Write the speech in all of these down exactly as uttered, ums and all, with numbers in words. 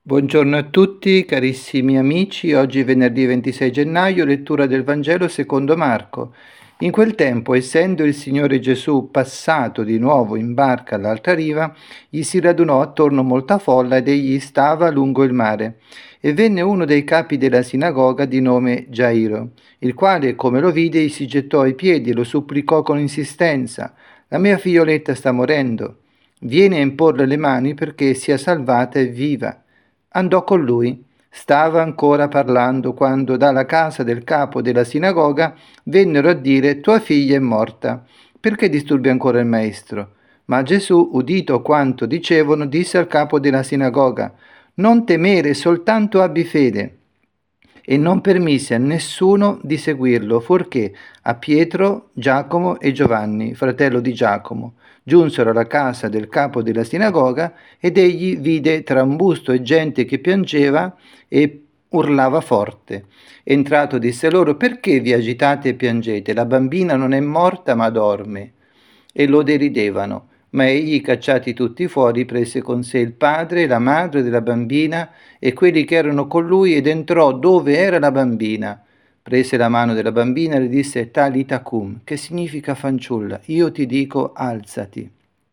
Buongiorno a tutti, carissimi amici. Oggi è venerdì ventisei gennaio, lettura del Vangelo secondo Marco. In quel tempo, essendo il Signore Gesù passato di nuovo in barca all'altra riva, gli si radunò attorno molta folla ed egli stava lungo il mare. E venne uno dei capi della sinagoga di nome Gairo, il quale, come lo vide, gli si gettò ai piedi e lo supplicò con insistenza: «La mia figlioletta sta morendo. Vieni a imporle le mani perché sia salvata e viva». Andò con lui. Stava ancora parlando quando dalla casa del capo della sinagoga vennero a dire: «Tua figlia è morta. Perché disturbi ancora il maestro?» Ma Gesù, udito quanto dicevano, disse al capo della sinagoga: «Non temere, soltanto abbi fede». E non permise a nessuno di seguirlo, fuorché a Pietro, Giacomo e Giovanni, fratello di Giacomo. Giunsero alla casa del capo della sinagoga ed egli vide trambusto e gente che piangeva e urlava forte. Entrato disse loro: «Perché vi agitate e piangete? La bambina non è morta ma dorme». E lo deridevano. Ma egli, cacciati tutti fuori, prese con sé il padre e la madre della bambina e quelli che erano con lui ed entrò dove era la bambina. Prese la mano della bambina e le disse: «Talita cum», che significa fanciulla, io ti dico alzati.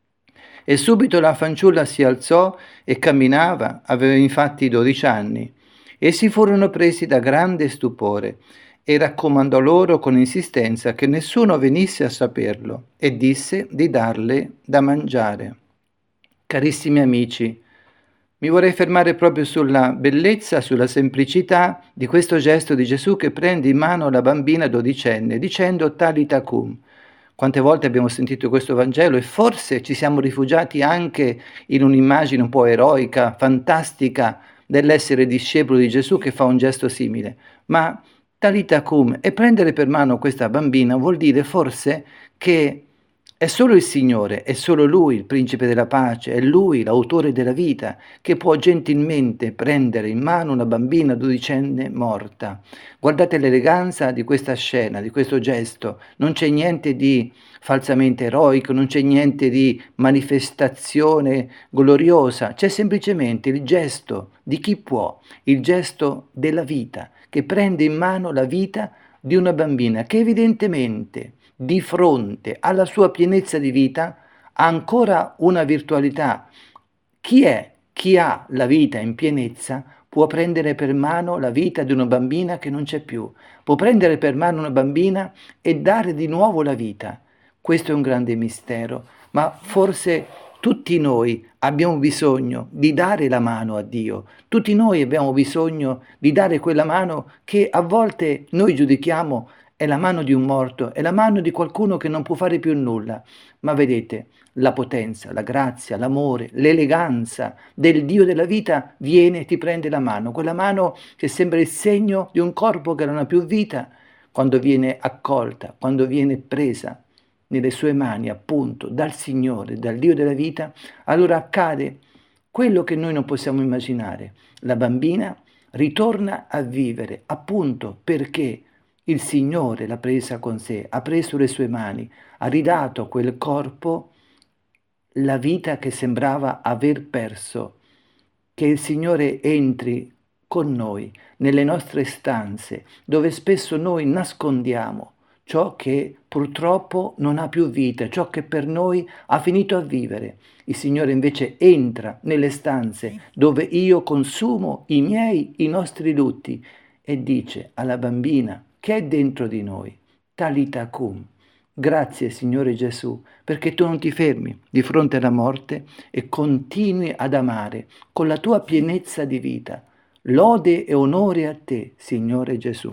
E subito la fanciulla si alzò e camminava, aveva infatti dodici anni. Essi furono presi da grande stupore e raccomandò loro con insistenza che nessuno venisse a saperlo e disse di darle da mangiare. Carissimi amici, mi vorrei fermare proprio sulla bellezza, sulla semplicità di questo gesto di Gesù che prende in mano la bambina dodicenne dicendo Talita cum. Quante volte abbiamo sentito questo Vangelo e forse ci siamo rifugiati anche in un'immagine un po' eroica, fantastica dell'essere discepolo di Gesù che fa un gesto simile. Ma Talita cum e prendere per mano questa bambina vuol dire forse che è solo il Signore, è solo Lui il Principe della pace, è Lui l'autore della vita che può gentilmente prendere in mano una bambina dodicenne morta. Guardate l'eleganza di questa scena, di questo gesto, non c'è niente di falsamente eroico, non c'è niente di manifestazione gloriosa, c'è semplicemente il gesto di chi può, il gesto della vita, che prende in mano la vita di una bambina che evidentemente di fronte alla sua pienezza di vita ha ancora una virtualità. Chi è? Chi ha la vita in pienezza può prendere per mano la vita di una bambina che non c'è più, può prendere per mano una bambina e dare di nuovo la vita. Questo è un grande mistero, ma forse tutti noi abbiamo bisogno di dare la mano a Dio, tutti noi abbiamo bisogno di dare quella mano che a volte noi giudichiamo è la mano di un morto, è la mano di qualcuno che non può fare più nulla. Ma vedete, la potenza, la grazia, l'amore, l'eleganza del Dio della vita viene e ti prende la mano, quella mano che sembra il segno di un corpo che non ha più vita, quando viene accolta, quando viene presa nelle sue mani, appunto, dal Signore, dal Dio della vita, allora accade quello che noi non possiamo immaginare. La bambina ritorna a vivere, appunto perché il Signore l'ha presa con sé, ha preso le sue mani, ha ridato a quel corpo la vita che sembrava aver perso. Che il Signore entri con noi nelle nostre stanze, dove spesso noi nascondiamo ciò che purtroppo non ha più vita, ciò che per noi ha finito a vivere. Il Signore invece entra nelle stanze dove io consumo i miei, i nostri lutti e dice alla bambina che è dentro di noi, Talita cum. Grazie Signore Gesù, perché tu non ti fermi di fronte alla morte e continui ad amare con la tua pienezza di vita. Lode e onore a te, Signore Gesù.